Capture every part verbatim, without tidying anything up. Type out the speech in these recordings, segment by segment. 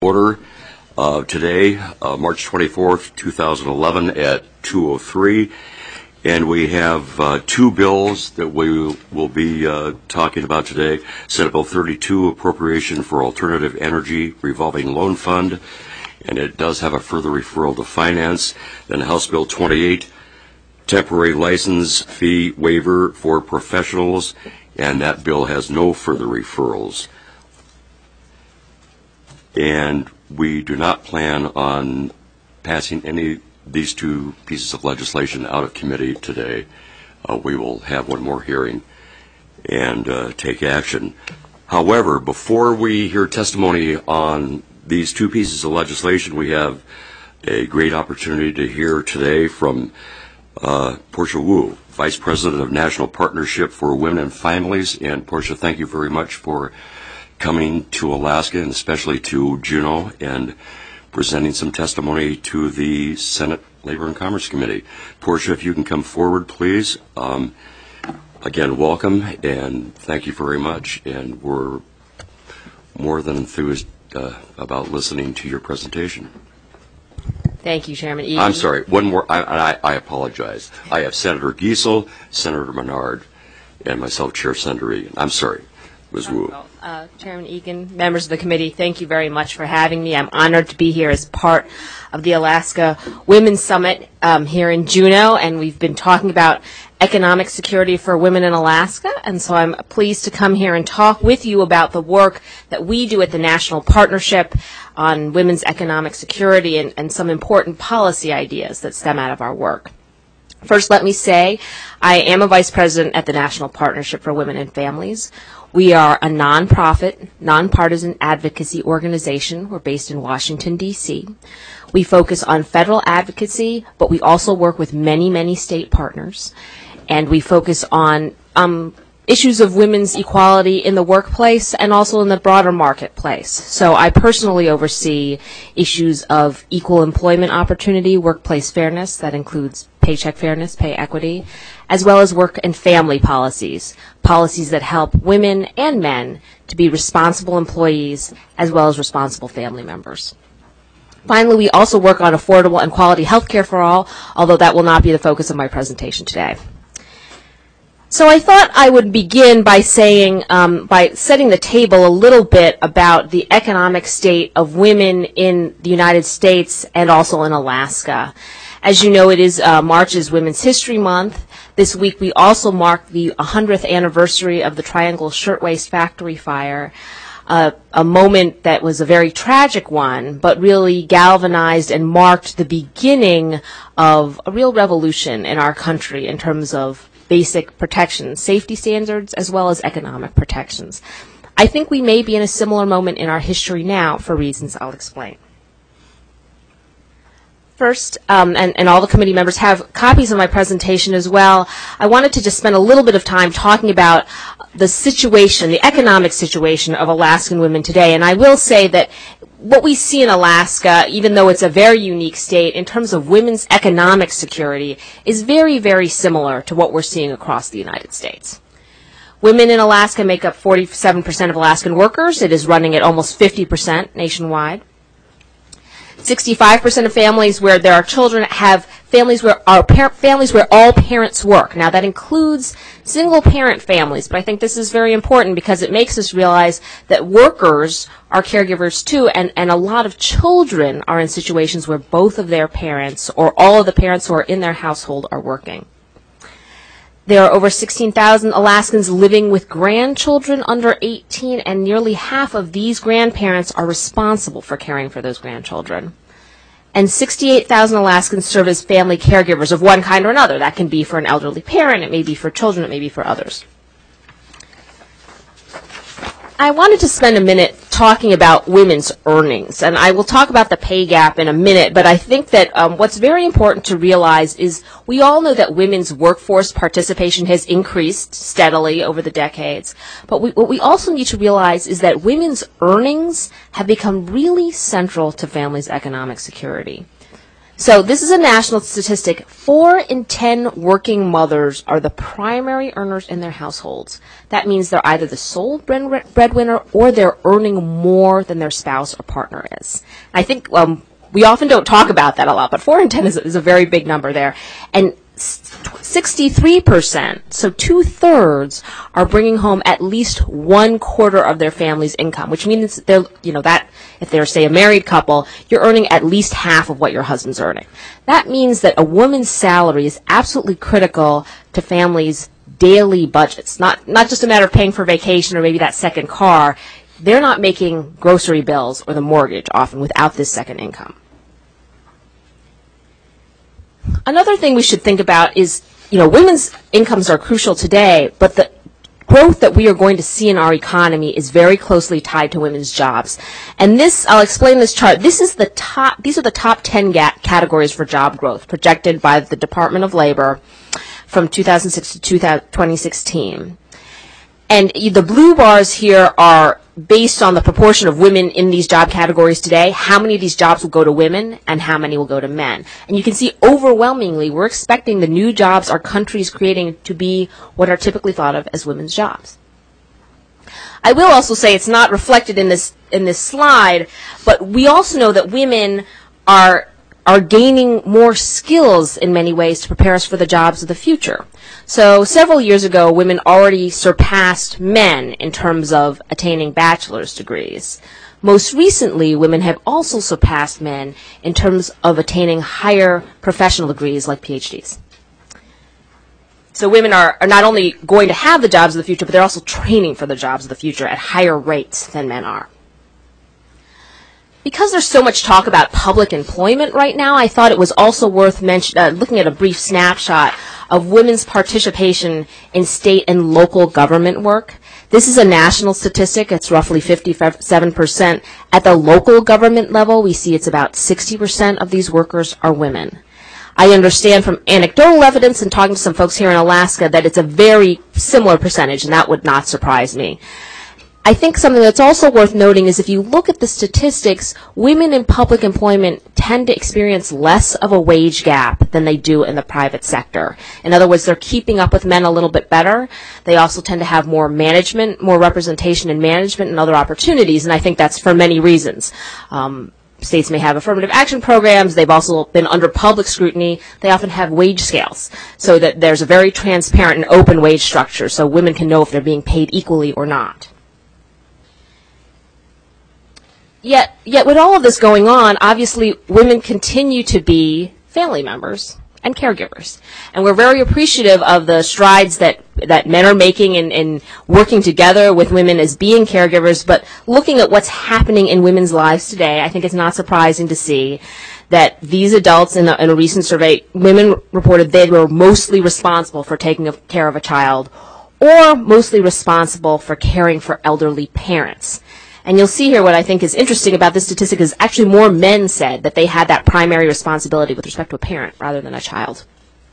Order uh, today, uh, March twenty-fourth, two thousand eleven at two oh three, and we have uh, two bills that we will be uh, talking about today. Senate Bill thirty-two, Appropriation for Alternative Energy Revolving Loan Fund, and it does have a further referral to Finance. Then House Bill twenty-eight, Temporary License Fee Waiver for Professionals, and that bill has no further referrals. And we do not plan on passing any of these two pieces of legislation out of committee today. Uh, we will have one more hearing and uh, take action. However, before we hear testimony on these two pieces of legislation, we have a great opportunity to hear today from uh, Portia Wu, Vice President of National Partnership for Women and Families. And Portia, thank you very much for coming to Alaska, and especially to Juneau, and presenting some testimony to the Senate Labor and Commerce Committee. Portia, if you can come forward, please. Um, again, welcome, and thank you very much. And we're more than enthused uh, about listening to your presentation. Thank you, Chairman Egan. I'm sorry, one more. I, I, I apologize. I have Senator Giesel, Senator Menard, and myself, Chair Senator Egan. I'm sorry. Miz Wu. Uh, Chairman Egan, members of the committee, thank you very much for having me. I'm honored to be here as part of the Alaska Women's Summit um, here in Juneau, and we've been talking about economic security for women in Alaska, and so I'm pleased to come here and talk with you about the work that we do at the National Partnership on women's economic security and, and some important policy ideas that stem out of our work. First, let me say I am a vice president at the National Partnership for Women and Families. We are a nonprofit, nonpartisan advocacy organization. We're based in Washington, D C We focus on federal advocacy, but we also work with many, many state partners. And we focus on um, issues of women's equality in the workplace and also in the broader marketplace. So I personally oversee issues of equal employment opportunity, workplace fairness, that includes paycheck fairness, pay equity, as well as work and family policies, policies that help women and men to be responsible employees as well as responsible family members. Finally, we also work on affordable and quality health care for all, although that will not be the focus of my presentation today. So I thought I would begin by saying, um, by setting the table a little bit about the economic state of women in the United States and also in Alaska. As you know, it is uh, March is Women's History Month. This week we also mark the one hundredth anniversary of the Triangle Shirtwaist Factory Fire, uh, a moment that was a very tragic one, but really galvanized and marked the beginning of a real revolution in our country in terms of basic protections, safety standards, as well as economic protections. I think we may be in a similar moment in our history now for reasons I'll explain. First, um, and, and all the committee members have copies of my presentation as well, I wanted to just spend a little bit of time talking about the situation, the economic situation of Alaskan women today. And I will say that what we see in Alaska, even though it's a very unique state, in terms of women's economic security, is very, very similar to what we're seeing across the United States. Women in Alaska make up forty-seven percent of Alaskan workers. It is running at almost fifty percent nationwide. sixty-five percent of families where there are children have families where are par- families where all parents work. Now that includes single-parent families, but I think this is very important because it makes us realize that workers are caregivers too, and, and a lot of children are in situations where both of their parents or all of the parents who are in their household are working. There are over sixteen thousand Alaskans living with grandchildren under eighteen, and nearly half of these grandparents are responsible for caring for those grandchildren. And sixty-eight thousand Alaskans serve as family caregivers of one kind or another. That can be for an elderly parent, it may be for children, it may be for others. I wanted to spend a minute talking about women's earnings, and I will talk about the pay gap in a minute, but I think that um, what's very important to realize is we all know that women's workforce participation has increased steadily over the decades, but we, what we also need to realize is that women's earnings have become really central to families' economic security. So this is a national statistic. Four in ten working mothers are the primary earners in their households. That means they're either the sole breadwinner or they're earning more than their spouse or partner is. I think um, we often don't talk about that a lot, but four in ten is, is a very big number there. And sixty-three percent, so two-thirds, are bringing home at least one quarter of their family's income, which means they're, you know, that if they're, say, a married couple, you're earning at least half of what your husband's earning. That means that a woman's salary is absolutely critical to families' daily budgets, not not just a matter of paying for vacation or maybe that second car. They're not making grocery bills or the mortgage often without this second income. Another thing we should think about is, you know, women's incomes are crucial today, but the growth that we are going to see in our economy is very closely tied to women's jobs. And this, I'll explain this chart. This is the top, these are the top ten ga- categories for job growth projected by the Department of Labor from two thousand six to twenty sixteen. And the blue bars here are based on the proportion of women in these job categories today, how many of these jobs will go to women and how many will go to men. And you can see overwhelmingly we're expecting the new jobs our country is creating to be what are typically thought of as women's jobs. I will also say it's not reflected in this in this slide, but we also know that women are are gaining more skills in many ways to prepare us for the jobs of the future. So several years ago, women already surpassed men in terms of attaining bachelor's degrees. Most recently, women have also surpassed men in terms of attaining higher professional degrees like P H Ds. So women are, are not only going to have the jobs of the future, but they're also training for the jobs of the future at higher rates than men are. Because there's so much talk about public employment right now, I thought it was also worth mention, uh, looking at a brief snapshot of women's participation in state and local government work. This is a national statistic. It's roughly fifty-seven percent. At the local government level, we see it's about sixty percent of these workers are women. I understand from anecdotal evidence and talking to some folks here in Alaska that it's a very similar percentage, and that would not surprise me. I think something that's also worth noting is if you look at the statistics, women in public employment tend to experience less of a wage gap than they do in the private sector. In other words, they're keeping up with men a little bit better. They also tend to have more management, more representation in management and other opportunities, and I think that's for many reasons. Um, states may have affirmative action programs. They've also been under public scrutiny. They often have wage scales so that there's a very transparent and open wage structure so women can know if they're being paid equally or not. Yet, yet with all of this going on, obviously women continue to be family members and caregivers. And we're very appreciative of the strides that, that men are making in, in working together with women as being caregivers, but looking at what's happening in women's lives today, I think it's not surprising to see that these adults in a, in a recent survey, women reported they were mostly responsible for taking care of a child or mostly responsible for caring for elderly parents. And you'll see here what I think is interesting about this statistic is actually more men said that they had that primary responsibility with respect to a parent rather than a child.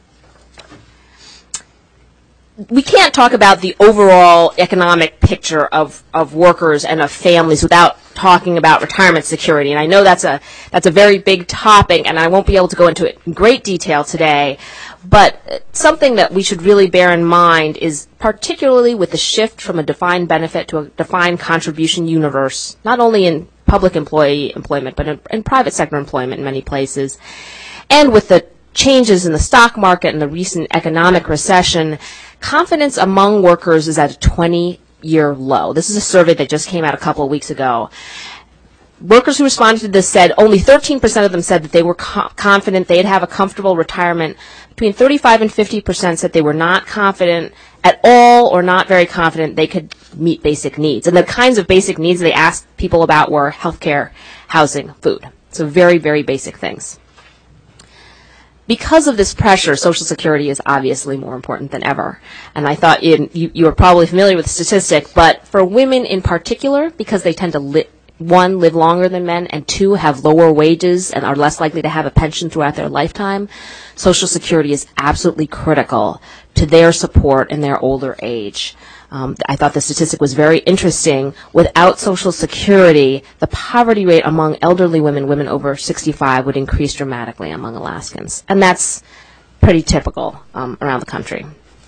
We can't talk about the overall economic picture of, of workers and of families without talking about retirement security. And I know that's a that's a very big topic, and I won't be able to go into it in great detail today. But something that we should really bear in mind is particularly with the shift from a defined benefit to a defined contribution universe, not only in public employee employment, but in, in private sector employment in many places, and with the changes in the stock market and the recent economic recession, confidence among workers is at a twenty-year low. This is a survey that just came out a couple of weeks ago. Workers who responded to this said only thirteen percent of them said that they were co- confident they'd have a comfortable retirement. Between thirty-five and fifty percent said they were not confident at all or not very confident they could meet basic needs. And the kinds of basic needs they asked people about were healthcare, housing, food. So very, very basic things. Because of this pressure, Social Security is obviously more important than ever. And I thought in, you, you are probably familiar with the statistic, but for women in particular, because they tend to, li- one, live longer than men, and two, have lower wages and are less likely to have a pension throughout their lifetime, Social Security is absolutely critical to their support in their older age. Um, I thought the statistic was very interesting. Without Social Security, the poverty rate among elderly women, women over sixty-five, would increase dramatically among Alaskans. And that's pretty typical um, around the country.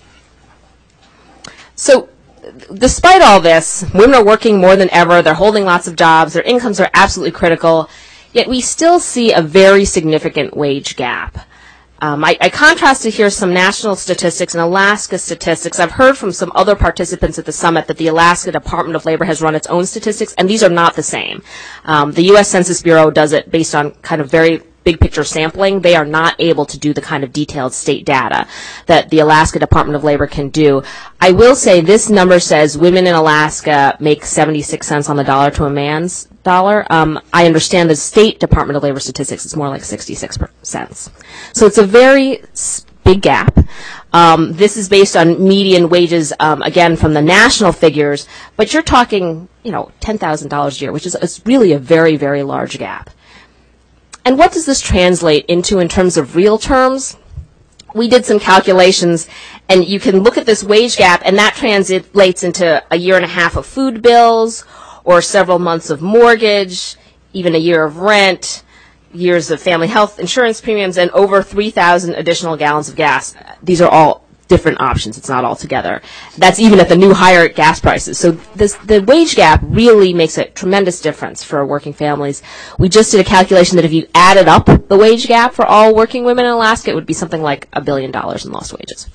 So despite all this, women are working more than ever. They're holding lots of jobs. Their incomes are absolutely critical. Yet we still see a very significant wage gap. Um, I, I contrasted here some national statistics and Alaska statistics. I've heard from some other participants at the summit that the Alaska Department of Labor has run its own statistics, and these are not the same. Um, the U S Census Bureau does it based on kind of very big picture sampling. They are not able to do the kind of detailed state data that the Alaska Department of Labor can do. I will say this number says women in Alaska make seventy-six cents on the dollar to a man's dollar. Um, I understand the State Department of Labor statistics is more like sixty-six cents. So it's a very big gap. Um, this is based on median wages, um, again, from the national figures, but you're talking, you know, ten thousand dollars a year, which is, is really a very, very large gap. And what does this translate into in terms of real terms? We did some calculations, and you can look at this wage gap, and that translates into a year and a half of food bills, or several months of mortgage, even a year of rent, years of family health insurance premiums, and over three thousand additional gallons of gas. These are all different options. It's not all together. That's even at the new higher gas prices. So this, the wage gap really makes a tremendous difference for working families. We just did a calculation that if you added up the wage gap for all working women in Alaska, it would be something like a billion dollars in lost wages.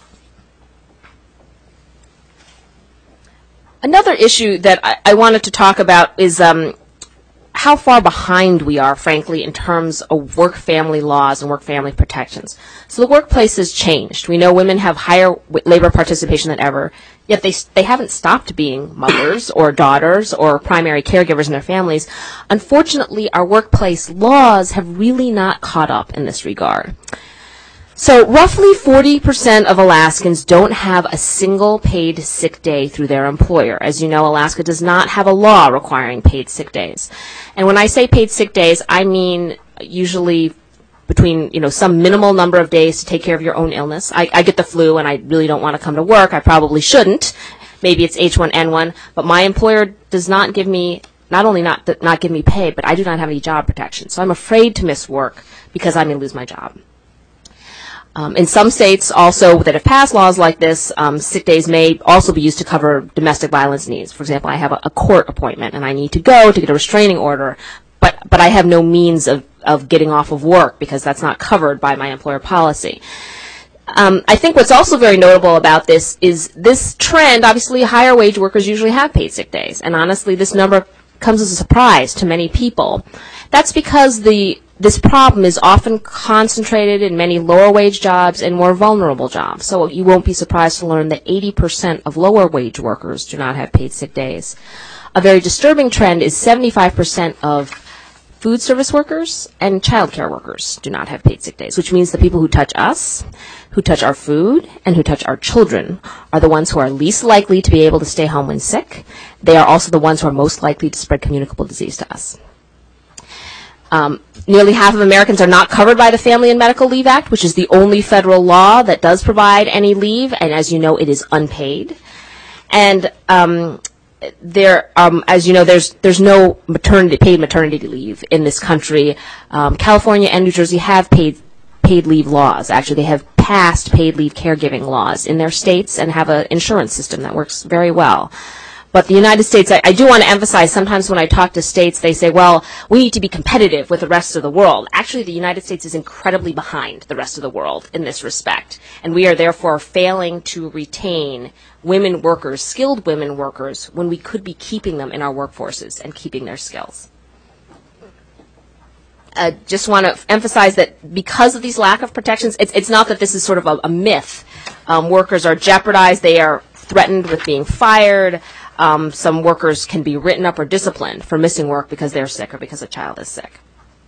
Another issue that I, I wanted to talk about is um, how far behind we are, frankly, in terms of work-family laws and work-family protections. So the workplace has changed. We know women have higher w- labor participation than ever, yet they they haven't stopped being mothers or daughters or primary caregivers in their families. Unfortunately, our workplace laws have really not caught up in this regard. So roughly forty percent of Alaskans don't have a single paid sick day through their employer. As you know, Alaska does not have a law requiring paid sick days. And when I say paid sick days, I mean usually between, you know, some minimal number of days to take care of your own illness. I, I get the flu and I really don't want to come to work. I probably shouldn't. Maybe it's H one N one, but my employer does not give me, not only not, th- not give me pay, but I do not have any job protection. So I'm afraid to miss work because I may lose my job. Um, in some states also that have passed laws like this, um, sick days may also be used to cover domestic violence needs. For example, I have a, a court appointment and I need to go to get a restraining order, but, but I have no means of, of getting off of work because that's not covered by my employer policy. Um, I think what's also very notable about this is this trend. Obviously, higher wage workers usually have paid sick days, and honestly, this number comes as a surprise to many people. That's because the this problem is often concentrated in many lower wage jobs and more vulnerable jobs. So you won't be surprised to learn that eighty percent of lower wage workers do not have paid sick days. A very disturbing trend is seventy-five percent of food service workers and child care workers do not have paid sick days, which means the people who touch us, who touch our food, and who touch our children are the ones who are least likely to be able to stay home when sick. They are also the ones who are most likely to spread communicable disease to us. Um, nearly half of Americans are not covered by the Family and Medical Leave Act, which is the only federal law that does provide any leave, and as you know, it is unpaid. And um, there, um, as you know, there's there's no maternity paid maternity leave in this country. Um, California and New Jersey have paid paid leave laws. Actually, they have passed paid leave caregiving laws in their states and have an insurance system that works very well. But the United States, I, I do want to emphasize, sometimes when I talk to states, they say, well, we need to be competitive with the rest of the world. Actually, the United States is incredibly behind the rest of the world in this respect. And we are therefore failing to retain women workers, skilled women workers, when we could be keeping them in our workforces and keeping their skills. I just want to emphasize that because of these lack of protections, it's, it's not that this is sort of a, a myth. Um, workers are jeopardized. They are threatened with being fired. Um, some workers can be written up or disciplined for missing work because they're sick or because a child is sick.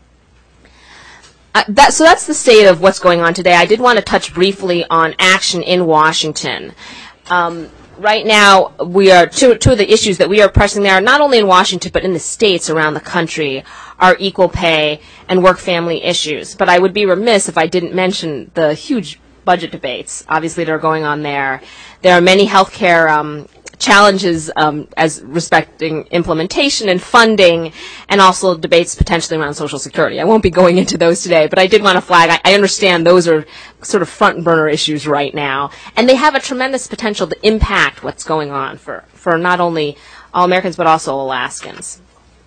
Uh, that, so that's the state of what's going on today. I did want to touch briefly on action in Washington. Um, right now, we are two, two of the issues that we are pressing there, not only in Washington but in the states around the country, are equal pay and work-family issues. But I would be remiss if I didn't mention the huge budget debates, obviously, that are going on there. There are many health care um, challenges um, as respecting implementation and funding, and also debates potentially around Social Security. I won't be going into those today, but I did want to flag, I, I understand those are sort of front burner issues right now, and they have a tremendous potential to impact what's going on for, for not only all Americans but also Alaskans.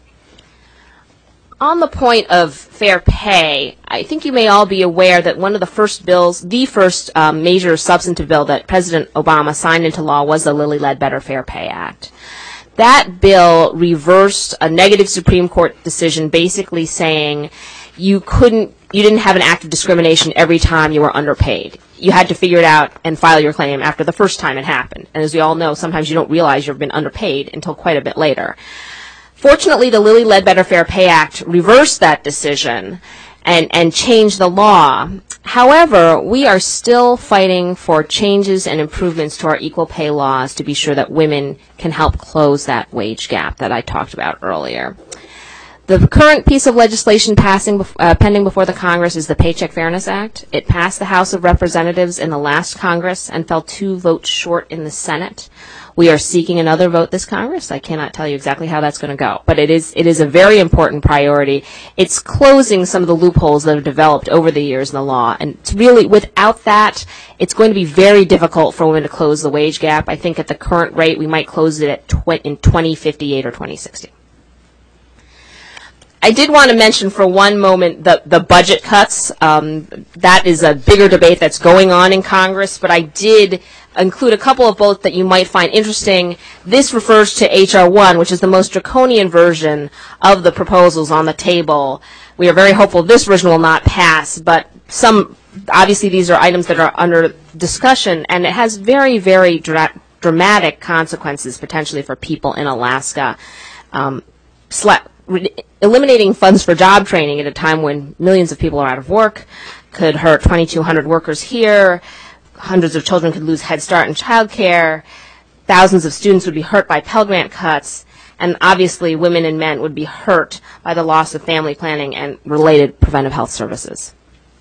On the point of fair pay, I think you may all be aware that one of the first bills, the first um, major substantive bill that President Obama signed into law was the Lilly Ledbetter Fair Pay Act. That bill reversed a negative Supreme Court decision basically saying you couldn't, you didn't have an act of discrimination every time you were underpaid. You had to figure it out and file your claim after the first time it happened. And as we all know, sometimes you don't realize you've been underpaid until quite a bit later. Fortunately, the Lilly Ledbetter Fair Pay Act reversed that decision and, and changed the law. However, we are still fighting for changes and improvements to our equal pay laws to be sure that women can help close that wage gap that I talked about earlier. The current piece of legislation passing, uh, pending before the Congress is the Paycheck Fairness Act. It passed the House of Representatives in the last Congress and fell two votes short in the Senate. We are seeking another vote this Congress. I cannot tell you exactly how that's going to go, but it is it is a very important priority. It's closing some of the loopholes that have developed over the years in the law, and it's really, without that, it's going to be very difficult for women to close the wage gap. I think at the current rate, we might close it at tw- in twenty fifty-eight or twenty sixty. I did want to mention for one moment the, the budget cuts. Um, that is a bigger debate that's going on in Congress, but I did include a couple of bullets that you might find interesting. This refers to H R one, which is the most draconian version of the proposals on the table. We are very hopeful this version will not pass, but some, obviously these are items that are under discussion, and it has very, very dra- dramatic consequences potentially for people in Alaska. Um, sla- Eliminating funds for job training at a time when millions of people are out of work could hurt twenty-two hundred workers here. Hundreds of children could lose Head Start and child care. Thousands of students would be hurt by Pell Grant cuts. And obviously, women and men would be hurt by the loss of family planning and related preventive health services.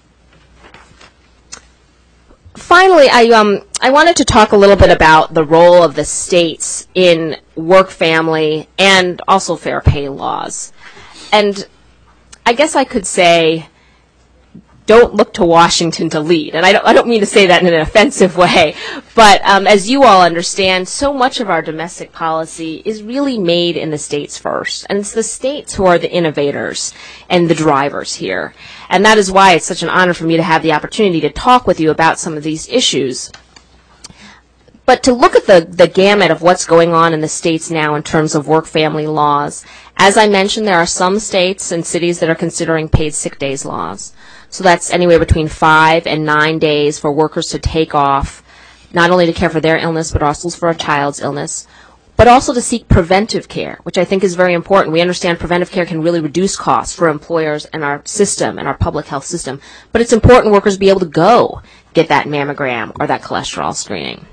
Finally, I um I wanted to talk a little bit about the role of the states in work, family, and also fair pay laws. And I guess I could say, don't look to Washington to lead. And I don't, I don't mean to say that in an offensive way, but um, as you all understand, so much of our domestic policy is really made in the states first. And it's the states who are the innovators and the drivers here. And that is why it's such an honor for me to have the opportunity to talk with you about some of these issues. But to look at the, the gamut of what's going on in the states now in terms of work-family laws, as I mentioned, there are some states and cities that are considering paid sick days laws. So that's anywhere between five and nine days for workers to take off, not only to care for their illness, but also for a child's illness, but also to seek preventive care, which I think is very important. We understand preventive care can really reduce costs for employers and our system and our public health system, but it's important workers be able to go get that mammogram or that cholesterol screening.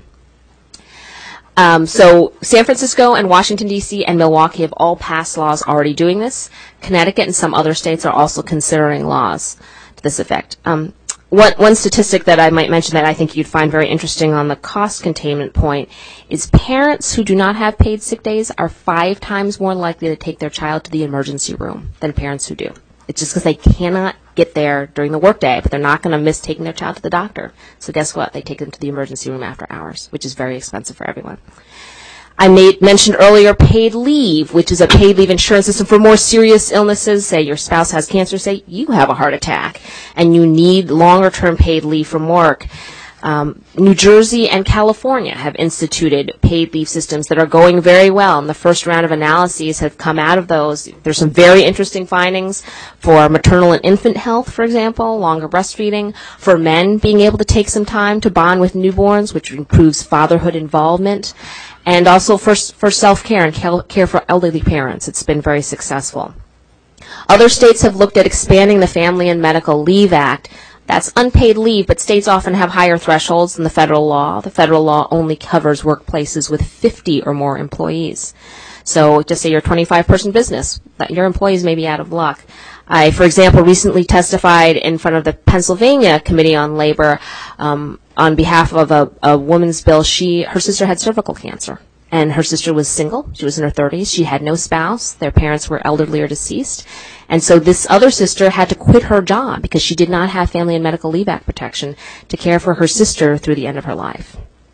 Um, so San Francisco and Washington, D C and Milwaukee have all passed laws already doing this. Connecticut and some other states are also considering laws to this effect. Um, one, one statistic that I might mention that I think you'd find very interesting on the cost containment point is parents who do not have paid sick days are five times more likely to take their child to the emergency room than parents who do. It's just because they cannot get there during the workday, but they're not going to miss taking their child to the doctor. So guess what? They take them to the emergency room after hours, which is very expensive for everyone. I made, mentioned earlier paid leave, which is a paid leave insurance system for more serious illnesses. Say your spouse has cancer, say you have a heart attack, and you need longer-term paid leave from work. Um, New Jersey and California have instituted paid leave systems that are going very well, and the first round of analyses have come out of those. There's some very interesting findings for maternal and infant health, for example, longer breastfeeding, for men being able to take some time to bond with newborns, which improves fatherhood involvement, and also for, for self-care and care for elderly parents. It's been very successful. Other states have looked at expanding the Family and Medical Leave Act. That's unpaid leave, but states often have higher thresholds than the federal law. The federal law only covers workplaces with fifty or more employees. So just say you're a twenty-five person business, your employees may be out of luck. I, for example, recently testified in front of the Pennsylvania Committee on Labor um, on behalf of a, a woman's bill. She, her sister had cervical cancer, and her sister was single. She was in her thirties. She had no spouse. Their parents were elderly or deceased. And so this other sister had to quit her job because she did not have Family and Medical Leave Act protection to care for her sister through the end of her life.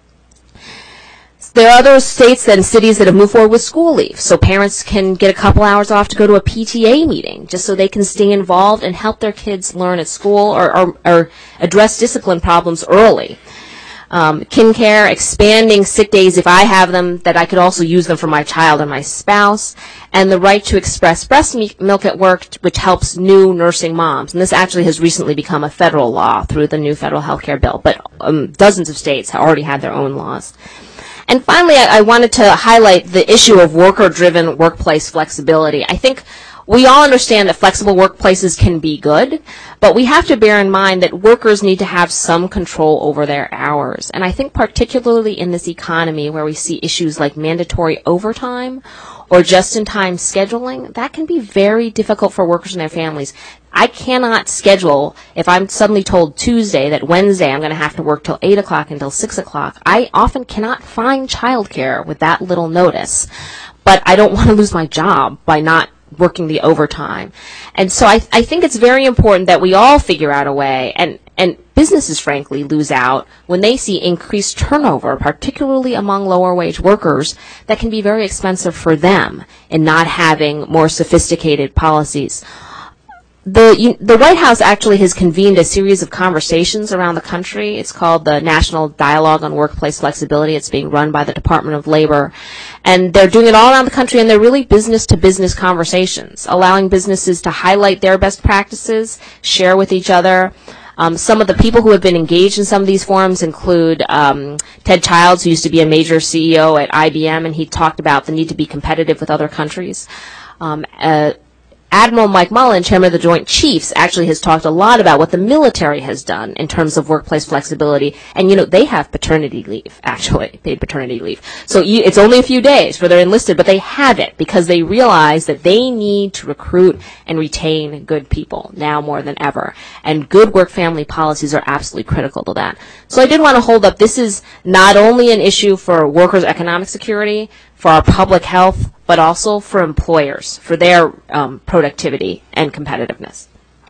There are other states and cities that have moved forward with school leave, so parents can get a couple hours off to go to a P T A meeting, just so they can stay involved and help their kids learn at school or, or, or address discipline problems early. Um, kin care, expanding sick days if I have them, that I could also use them for my child and my spouse, and the right to express breast milk at work, which helps new nursing moms. And this actually has recently become a federal law through the new federal health care bill, but um, dozens of states have already had their own laws. And finally, I, I wanted to highlight the issue of worker-driven workplace flexibility. I think we all understand that flexible workplaces can be good, but we have to bear in mind that workers need to have some control over their hours. And I think particularly in this economy where we see issues like mandatory overtime or just-in-time scheduling, that can be very difficult for workers and their families. I cannot schedule, if I'm suddenly told Tuesday that Wednesday I'm going to have to work till eight o'clock until six o'clock. I often cannot find childcare with that little notice, but I don't want to lose my job by not working the overtime. And so I, I think it's very important that we all figure out a way, and, and businesses, frankly, lose out when they see increased turnover, particularly among lower wage workers, that can be very expensive for them in not having more sophisticated policies. The, the White House actually has convened a series of conversations around the country. It's called the National Dialogue on Workplace Flexibility. It's being run by the Department of Labor. And they're doing it all around the country, and they're really business-to-business conversations, allowing businesses to highlight their best practices, share with each other. Um, some of the people who have been engaged in some of these forums include um, Ted Childs, who used to be a major C E O at I B M, and he talked about the need to be competitive with other countries. Um, uh, Admiral Mike Mullen, chairman of the Joint Chiefs, actually has talked a lot about what the military has done in terms of workplace flexibility. And, you know, they have paternity leave, actually, paid paternity leave. So you, it's only a few days for they're enlisted, but they have it because they realize that they need to recruit and retain good people now more than ever. And good work-family policies are absolutely critical to that. So I did want to hold up, this is not only an issue for workers' economic security, for our public health, but also for employers, for their um, productivity and competitiveness.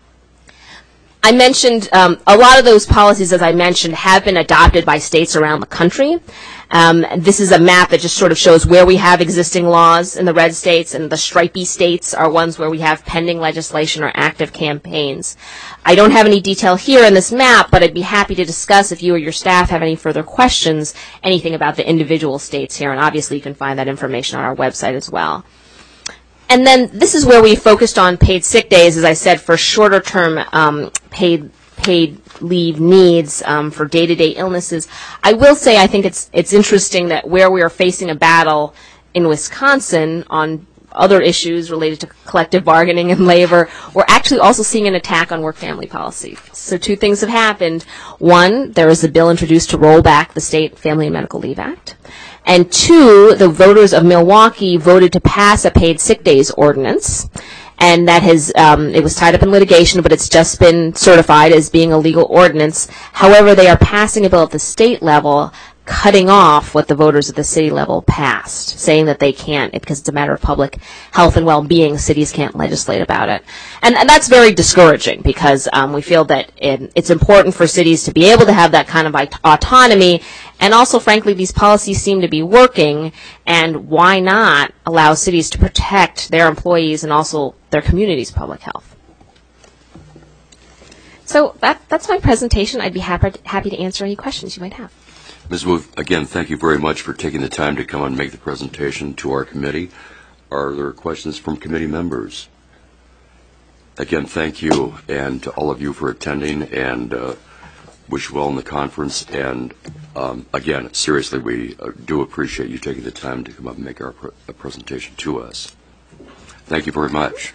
I mentioned um, a lot of those policies, as I mentioned, have been adopted by states around the country. Um, this is a map that just sort of shows where we have existing laws in the red states, and the stripy states are ones where we have pending legislation or active campaigns. I don't have any detail here in this map, but I'd be happy to discuss if you or your staff have any further questions, anything about the individual states here, and obviously you can find that information on our website as well. And then this is where we focused on paid sick days, as I said, for shorter term um, paid paid leave needs um, for day-to-day illnesses. I will say I think it's it's interesting that where we are facing a battle in Wisconsin on other issues related to collective bargaining and labor, we're actually also seeing an attack on work-family policy. So two things have happened. One, there is a bill introduced to roll back the State Family and Medical Leave Act. And two, the voters of Milwaukee voted to pass a paid sick days ordinance. And that has, um, it was tied up in litigation, but it's just been certified as being a legal ordinance. However, they are passing a bill at the state level, cutting off what the voters at the city level passed, saying that they can't, because it's a matter of public health and well-being, cities can't legislate about it. And, and that's very discouraging, because um, we feel that it, it's important for cities to be able to have that kind of autonomy, and also, frankly, these policies seem to be working, and why not allow cities to protect their employees and also their community's public health? So that, that's my presentation. I'd be happy, happy to answer any questions you might have. Miz Wu, again, thank you very much for taking the time to come and make the presentation to our committee. Are there questions from committee members? Again, thank you, and to all of you for attending, and uh, wish you well in the conference. And um, again, seriously, we uh, do appreciate you taking the time to come up and make our pre presentation to us. Thank you very much.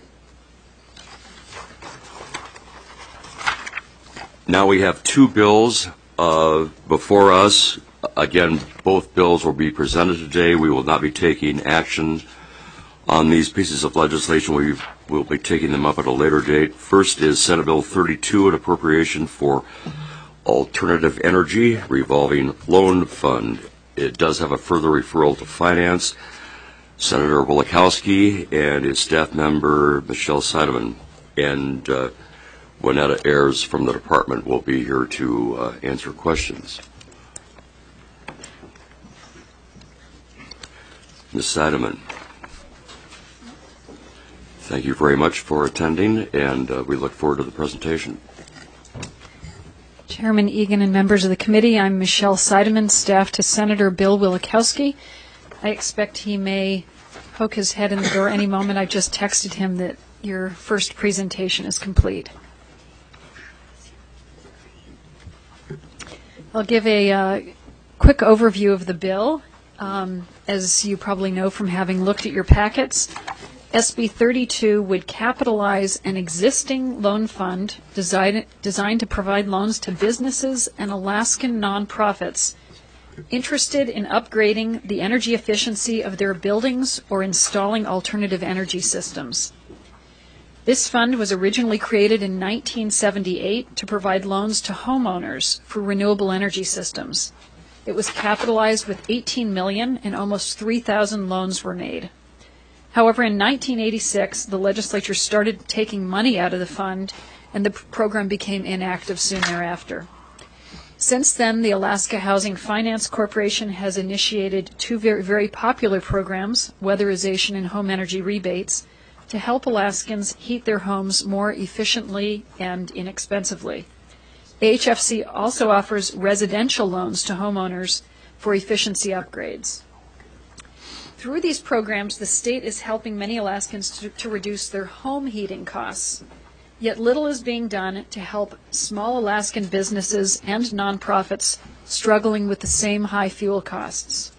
Now we have two bills Uh, before us. Again, both bills will be presented today. We will not be taking action on these pieces of legislation. We will be taking them up at a later date. First is Senate Bill thirty-two, an appropriation for alternative energy revolving loan fund. it does have a further referral to Finance. Senator Wielechowski and his staff member, Michelle Seidemann, and uh, Juanetta Ayers from the department will be here to uh, answer questions. Miz Seidemann, thank you very much for attending, and uh, we look forward to the presentation. Chairman Egan and members of the committee, I'm Michelle Seidemann, staff to Senator Bill Wielechowski. I expect he may poke his head in the door any moment. I just texted him that your first presentation is complete. I'll give a uh, quick overview of the bill. Um, as you probably know from having looked at your packets, S B thirty-two would capitalize an existing loan fund designed, designed to provide loans to businesses and Alaskan nonprofits interested in upgrading the energy efficiency of their buildings or installing alternative energy systems. This fund was originally created in nineteen seventy-eight to provide loans to homeowners for renewable energy systems. It was capitalized with eighteen million dollars and almost three thousand loans were made. However, in nineteen eighty-six, the legislature started taking money out of the fund and the program became inactive soon thereafter. Since then, the Alaska Housing Finance Corporation has initiated two very, very popular programs, weatherization and home energy rebates, to help Alaskans heat their homes more efficiently and inexpensively. A H F C also offers residential loans to homeowners for efficiency upgrades. Through these programs, the state is helping many Alaskans to, to reduce their home heating costs. Yet little is being done to help small Alaskan businesses and nonprofits struggling with the same high fuel costs.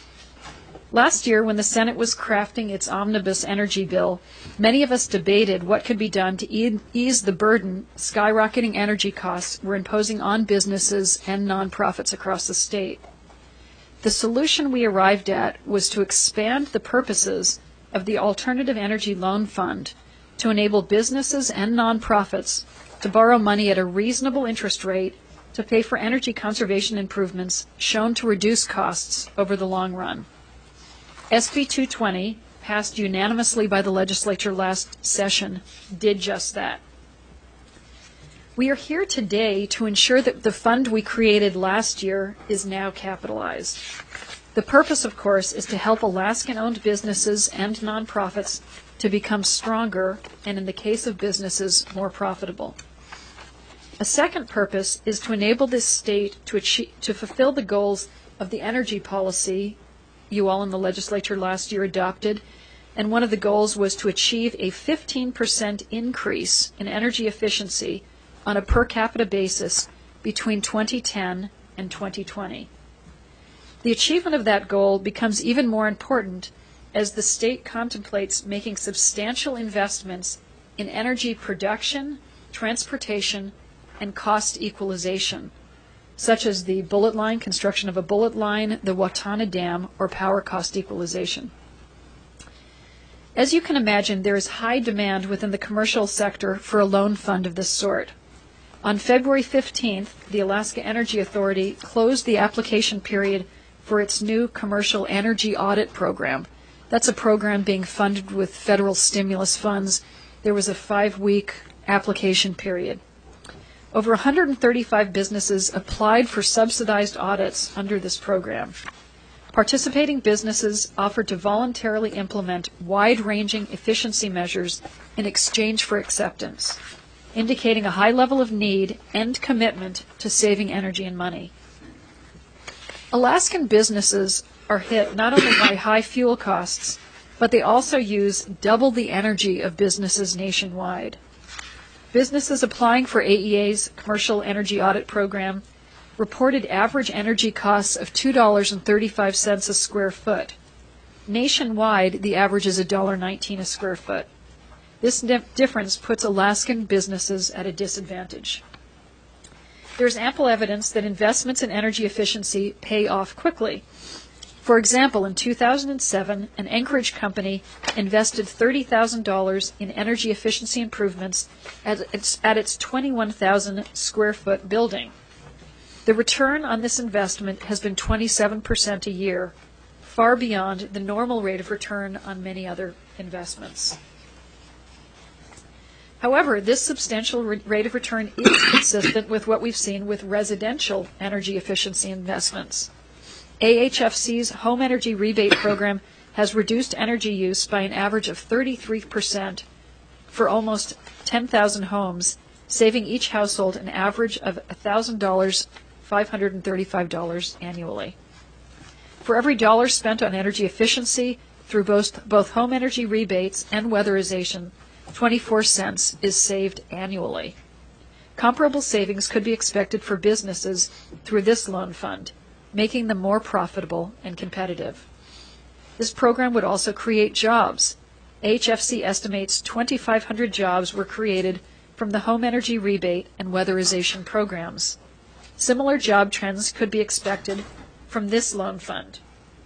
Last year, when the Senate was crafting its omnibus energy bill, many of us debated what could be done to e- ease the burden skyrocketing energy costs were imposing on businesses and nonprofits across the state. The solution we arrived at was to expand the purposes of the Alternative Energy Loan Fund to enable businesses and nonprofits to borrow money at a reasonable interest rate to pay for energy conservation improvements shown to reduce costs over the long run. S B two twenty, passed unanimously by the legislature last session, did just that. We are here today to ensure that the fund we created last year is now capitalized. The purpose, of course, is to help Alaskan-owned businesses and nonprofits to become stronger and, in the case of businesses, more profitable. A second purpose is to enable this state to achieve, to fulfill the goals of the energy policy you all in the legislature last year adopted, and one of the goals was to achieve a fifteen percent increase in energy efficiency on a per capita basis between twenty ten and twenty twenty. The achievement of that goal becomes even more important as the state contemplates making substantial investments in energy production, transportation, and cost equalization, such as the bullet line, construction of a bullet line, the Watana Dam, or power cost equalization. As you can imagine, there is high demand within the commercial sector for a loan fund of this sort. On February fifteenth, the Alaska Energy Authority closed the application period for its new commercial energy audit program. That's a program being funded with federal stimulus funds. There was a five-week application period. Over one hundred thirty-five businesses applied for subsidized audits under this program. Participating businesses offered to voluntarily implement wide-ranging efficiency measures in exchange for acceptance, indicating a high level of need and commitment to saving energy and money. Alaskan businesses are hit not only by high fuel costs, but they also use double the energy of businesses nationwide. Businesses applying for A E A's Commercial Energy Audit Program reported average energy costs of two dollars and thirty-five cents a square foot. Nationwide, the average is one dollar and nineteen cents a square foot. This dif- difference puts Alaskan businesses at a disadvantage. There is ample evidence that investments in energy efficiency pay off quickly. For example, in two thousand seven, an Anchorage company invested thirty thousand dollars in energy efficiency improvements at its, at its twenty-one thousand square foot building. The return on this investment has been twenty-seven percent a year, far beyond the normal rate of return on many other investments. However, this substantial re- rate of return is consistent with what we've seen with residential energy efficiency investments. A H F C's home energy rebate program has reduced energy use by an average of thirty-three percent for almost ten thousand homes, saving each household an average of one thousand five hundred thirty-five dollars annually. For every dollar spent on energy efficiency through both, both home energy rebates and weatherization, twenty-four cents is saved annually. Comparable savings could be expected for businesses through this loan fund, making them more profitable and competitive. This program would also create jobs. A H F C estimates twenty-five hundred jobs were created from the home energy rebate and weatherization programs. Similar job trends could be expected from this loan fund.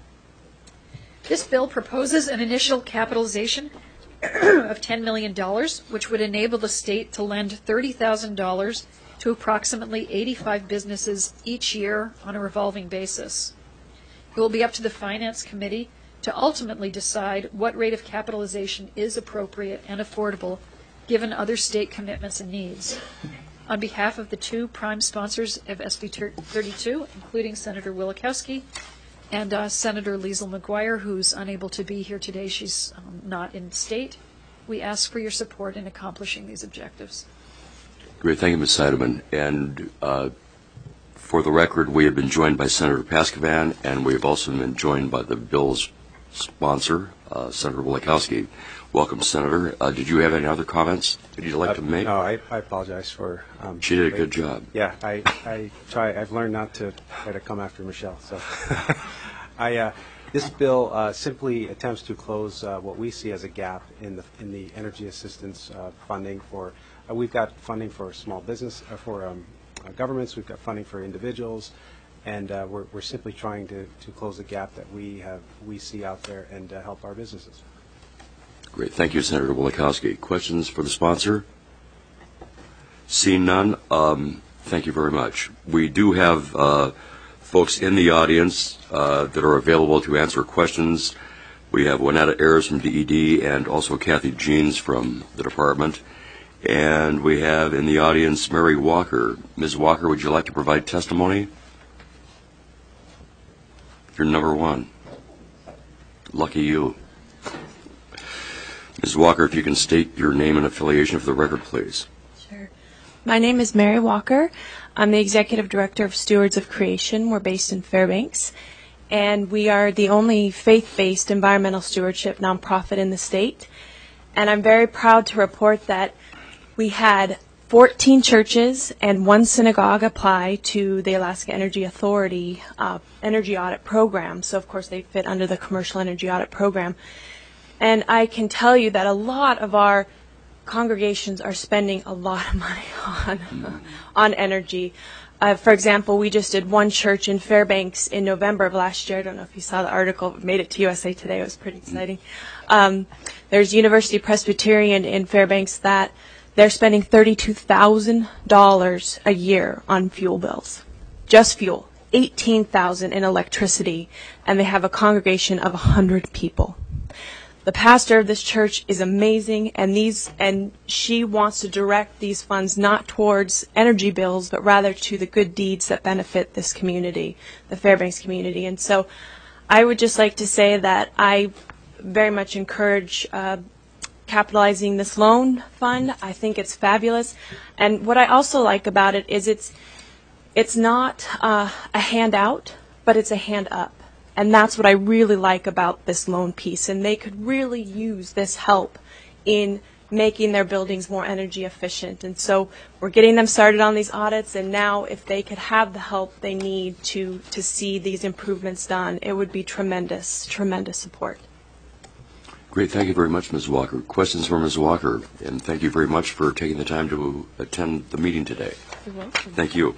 This bill proposes an initial capitalization of ten million dollars, which would enable the state to lend thirty thousand dollars to approximately eighty-five businesses each year on a revolving basis. It will be up to the Finance Committee to ultimately decide what rate of capitalization is appropriate and affordable given other state commitments and needs. On behalf of the two prime sponsors of S B thirty-two, including Senator Wielechowski and uh, Senator Liesl McGuire, who's unable to be here today, she's um, not in state, we ask for your support in accomplishing these objectives. Great. Thank you, Miz Seidemann. And uh, for the record, we have been joined by Senator Paskivan, and we have also been joined by the bill's sponsor, uh, Senator Wielechowski. Welcome, Senator. Uh, did you have any other comments that you'd like uh, to make? No, I, I apologize for. Um, she did a good job. Yeah, I, I try. I've learned not to try to come after Michelle. So, I uh, this bill uh, simply attempts to close uh, what we see as a gap in the in the energy assistance uh, funding for. Uh, we've got funding for small business uh, for um, uh, governments. We've got funding for individuals, and uh, we're we're simply trying to to close the gap that we have we see out there and uh, help our businesses. Great. Thank you, Senator Wielechowski. Questions for the sponsor? Seeing none, um, thank you very much. We do have uh, folks in the audience uh, that are available to answer questions. We have Juanetta Ayers from D E D and also Kathy Jeans from the department. And we have in the audience Mary Walker. Miz Walker, would you like to provide testimony? You're number one. Lucky you. Miz Walker, if you can state your name and affiliation for the record, please. Sure. My name is Mary Walker. I'm the Executive Director of Stewards of Creation. We're based in Fairbanks, and we are the only faith-based environmental stewardship nonprofit in the state. And I'm very proud to report that we had fourteen churches and one synagogue apply to the Alaska Energy Authority uh, energy audit program. So, of course, they fit under the Commercial Energy Audit Program. And I can tell you that a lot of our congregations are spending a lot of money on on energy. Uh, for example, we just did one church in Fairbanks in November of last year. I don't know if you saw the article. It made it to U S A Today. It was pretty exciting. Um, there's University Presbyterian in Fairbanks that they're spending thirty-two thousand dollars a year on fuel bills. Just fuel. eighteen thousand dollars in electricity. And they have a congregation of one hundred people. The pastor of this church is amazing, and these and she wants to direct these funds not towards energy bills, but rather to the good deeds that benefit this community, the Fairbanks community. And so I would just like to say that I very much encourage uh, capitalizing this loan fund. I think it's fabulous. And what I also like about it is it's, it's not uh, a handout, but it's a hand up. And that's what I really like about this loan piece. And they could really use this help in making their buildings more energy efficient. And so we're getting them started on these audits. And now if they could have the help they need to, to see these improvements done, it would be tremendous, tremendous support. Great. Thank you very much, Miz Walker. Questions for Miz Walker. And thank you very much for taking the time to attend the meeting today. You're welcome. Thank you.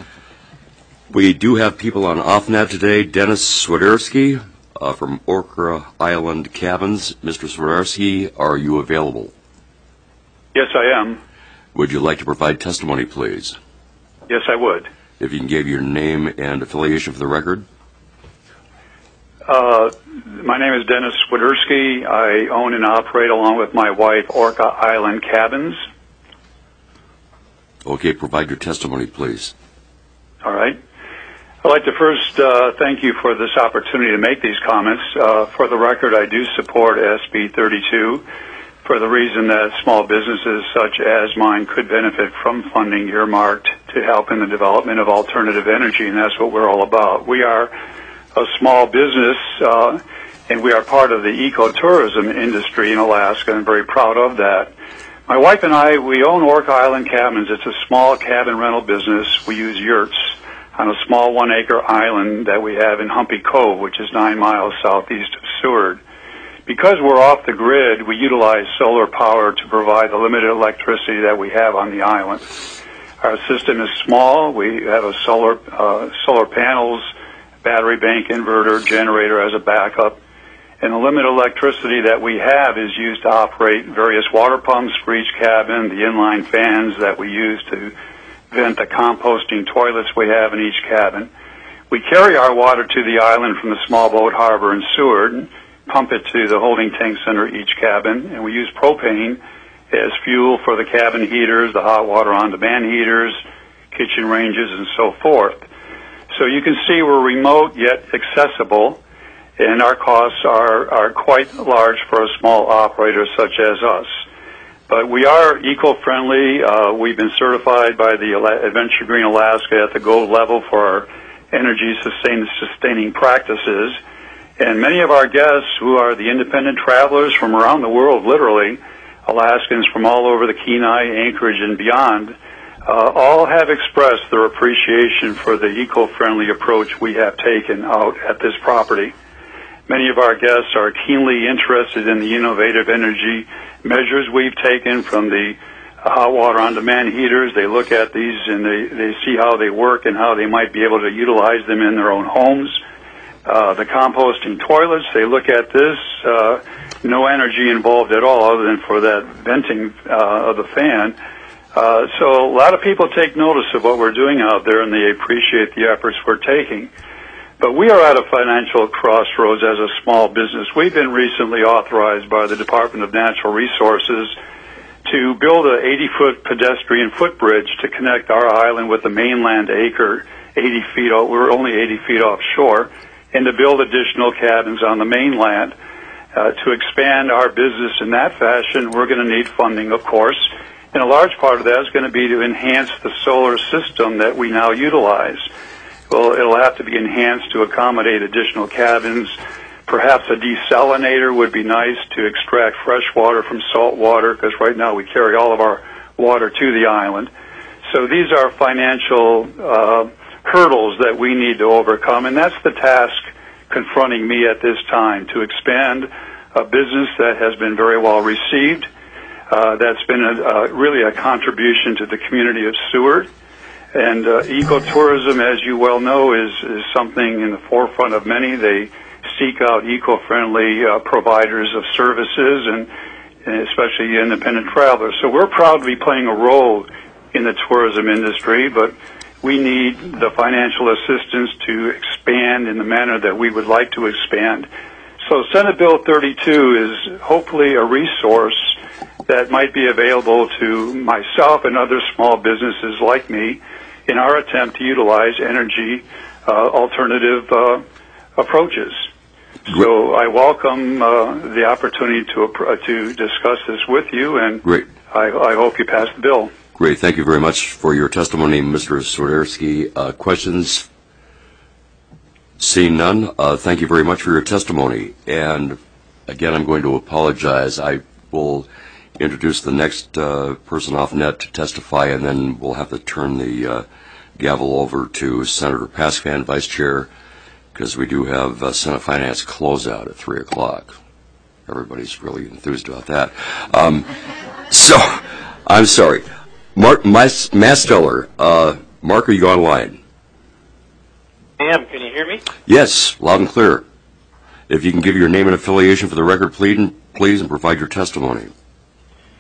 We do have people on OffNet today. Dennis Swiderski uh, from Orca Island Cabins. Mister Swiderski, are you available? Yes, I am. Would you like to provide testimony, please? Yes, I would. If you can give your name and affiliation for the record. Uh, my name is Dennis Swiderski. I own and operate, along with my wife, Orca Island Cabins. Okay, provide your testimony, please. All right. I'd like to first uh, thank you for this opportunity to make these comments. Uh, for the record, I do support S B thirty-two for the reason that small businesses such as mine could benefit from funding earmarked to help in the development of alternative energy, and that's what we're all about. We are a small business, uh, and we are part of the ecotourism industry in Alaska, and I'm very proud of that. My wife and I, we own Orca Island Cabins. It's a small cabin rental business. We use yurts on a small one-acre island that we have in Humpy Cove, which is nine miles southeast of Seward. Because we're off the grid, we utilize solar power to provide the limited electricity that we have on the island. Our system is small. We have a solar uh, solar panels, battery bank inverter, generator as a backup. And the limited electricity that we have is used to operate various water pumps for each cabin, the inline fans that we use to vent the composting toilets we have in each cabin. We carry our water to the island from the small boat harbor in Seward and pump it to the holding tanks under each cabin, and we use propane as fuel for the cabin heaters, the hot water on-demand heaters, kitchen ranges, and so forth. So you can see we're remote yet accessible, and our costs are, are quite large for a small operator such as us. But we are eco-friendly. Uh, we've been certified by the Adventure Green Alaska at the gold level for our energy sustain, sustaining practices. And many of our guests, who are the independent travelers from around the world, literally, Alaskans from all over the Kenai, Anchorage, and beyond, uh, all have expressed their appreciation for the eco-friendly approach we have taken out at this property. Many of our guests are keenly interested in the innovative energy measures we've taken, from the hot water on-demand heaters. They look at these and they, they see how they work and how they might be able to utilize them in their own homes. Uh, the composting toilets, they look at this, uh, no energy involved at all other than for that venting uh, of the fan. Uh, so a lot of people take notice of what we're doing out there, and they appreciate the efforts we're taking. But we are at a financial crossroads as a small business. We've been recently authorized by the Department of Natural Resources to build an eighty-foot pedestrian footbridge to connect our island with the mainland acre, eighty feet, we're only eighty feet offshore, and to build additional cabins on the mainland. Uh, to expand our business in that fashion, we're going to need funding, of course, and a large part of that is going to be to enhance the solar system that we now utilize. Well, it'll have to be enhanced to accommodate additional cabins. Perhaps a desalinator would be nice to extract fresh water from salt water, because right now we carry all of our water to the island. So these are financial uh, hurdles that we need to overcome, and that's the task confronting me at this time, to expand a business that has been very well received, uh, that's been a, uh, really a contribution to the community of Seward. And uh, ecotourism, as you well know, is, is something in the forefront of many. They seek out eco-friendly uh, providers of services, and, and especially independent travelers. So we're proud to be playing a role in the tourism industry, but we need the financial assistance to expand in the manner that we would like to expand. So Senate Bill thirty-two is hopefully a resource that might be available to myself and other small businesses like me in our attempt to utilize energy uh, alternative uh, approaches. So I welcome uh, the opportunity to uh, to discuss this with you, and Great. I, I hope you pass the bill. Great. Thank you very much for your testimony, Mister Swiderski. Uh, questions? Seeing none, uh, thank you very much for your testimony. And again, I'm going to apologize. I will introduce the next uh, person off net to testify, and then we'll have to turn the uh, gavel over to Senator Paskvan, Vice Chair, because we do have uh, Senate Finance closeout at three o'clock. Everybody's really enthused about that. Um, so, I'm sorry. Mark Masteller, uh, Mark, are you online? I am. Can you hear me? Yes, loud and clear. If you can give your name and affiliation for the record, please, please and provide your testimony.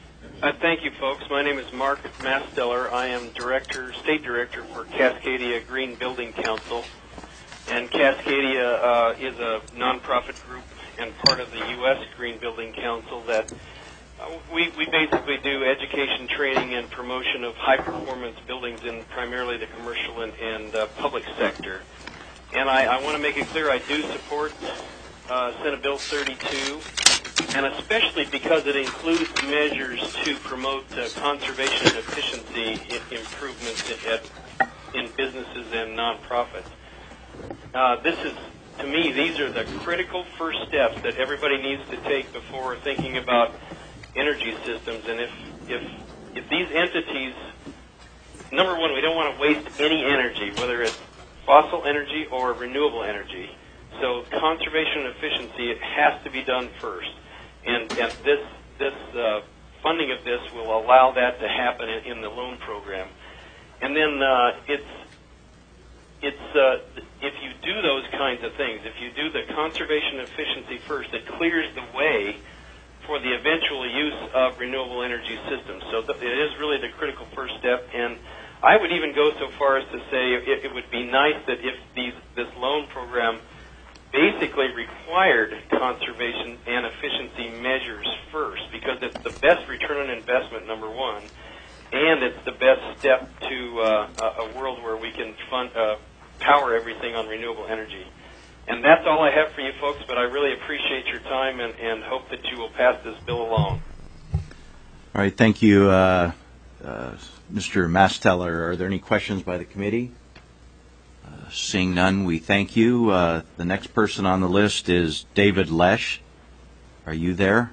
Uh, thank you, folks. My name is Mark Masteller. I am director, state director for Cascadia Green Building Council. And Cascadia uh, is a nonprofit group and part of the U S Green Building Council that uh, we, we basically do education, training, and promotion of high-performance buildings in primarily the commercial and, and uh, public sector. And I, I want to make it clear I do support uh, Senate Bill thirty-two, and especially because it includes measures to promote uh, conservation and efficiency I- improvements at, in businesses and nonprofits. Uh, this is, to me, these are the critical first steps that everybody needs to take before thinking about energy systems. And if if if these entities, number one, we don't want to waste any energy, whether it's fossil energy or renewable energy. So conservation and efficiency, it has to be done first. And, and this this uh, funding of this will allow that to happen in, in the loan program. And then uh, it's it's uh, if you do those kinds of things, if you do the conservation and efficiency first, it clears the way for the eventual use of renewable energy systems. So th- it is really the critical first step. And I would even go so far as to say it, it would be nice that if these this loan program basically required conservation and efficiency measures first, because it's the best return on investment, number one, and it's the best step to uh, a, a world where we can fund, uh, power everything on renewable energy. And that's all I have for you folks, but I really appreciate your time and, and hope that you will pass this bill along. All right, thank you, uh, uh, Mister Masteller. Are there any questions by the committee? Uh, seeing none, we thank you. Uh, the next person on the list is David Lesh. Are you there?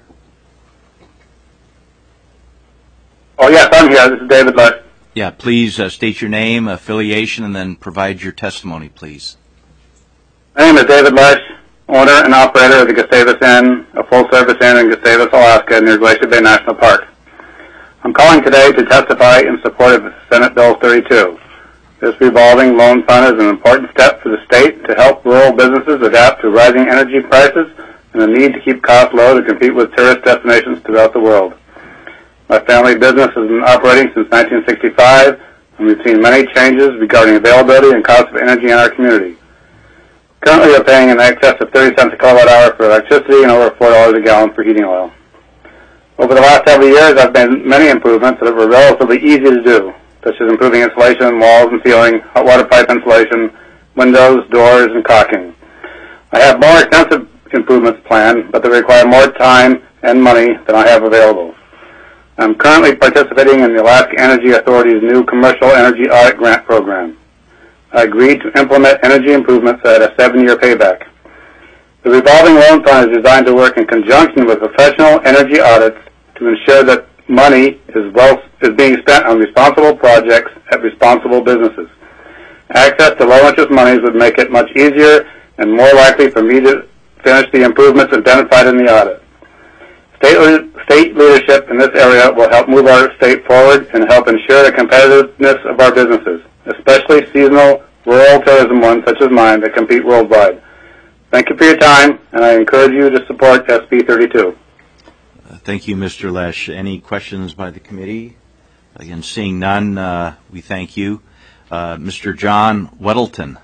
Oh, yes, I'm here. This is David Lesh. Yeah, please uh, state your name, affiliation, and then provide your testimony, please. My name is David Lesh, owner and operator of the Gustavus Inn, a full-service inn in Gustavus, Alaska, near Glacier Bay National Park. I'm calling today to testify in support of Senate Bill thirty-two. This revolving loan fund is an important step for the state to help rural businesses adapt to rising energy prices and the need to keep costs low to compete with tourist destinations throughout the world. My family business has been operating since nineteen sixty-five, and we've seen many changes regarding availability and cost of energy in our community. Currently, we're paying in excess of thirty cents a kilowatt hour for electricity and over four dollars a gallon for heating oil. Over the last several years, I've made many improvements that were relatively easy to do, such as improving insulation, walls and ceiling, hot water pipe insulation, windows, doors, and caulking. I have more extensive improvements planned, but they require more time and money than I have available. I'm currently participating in the Alaska Energy Authority's new Commercial Energy Audit Grant Program. I agreed to implement energy improvements at a seven-year payback. The revolving loan fund is designed to work in conjunction with professional energy audits to ensure that money is well is being spent on responsible projects at responsible businesses. Access to low-interest monies would make it much easier and more likely for me to finish the improvements identified in the audit. State, state leadership in this area will help move our state forward and help ensure the competitiveness of our businesses, especially seasonal rural tourism ones such as mine that compete worldwide. Thank you for your time, and I encourage you to support S B thirty-two. Uh, thank you, Mister Lesh. Any questions by the committee? Again, seeing none, uh, we thank you. Uh, Mister John Weddleton.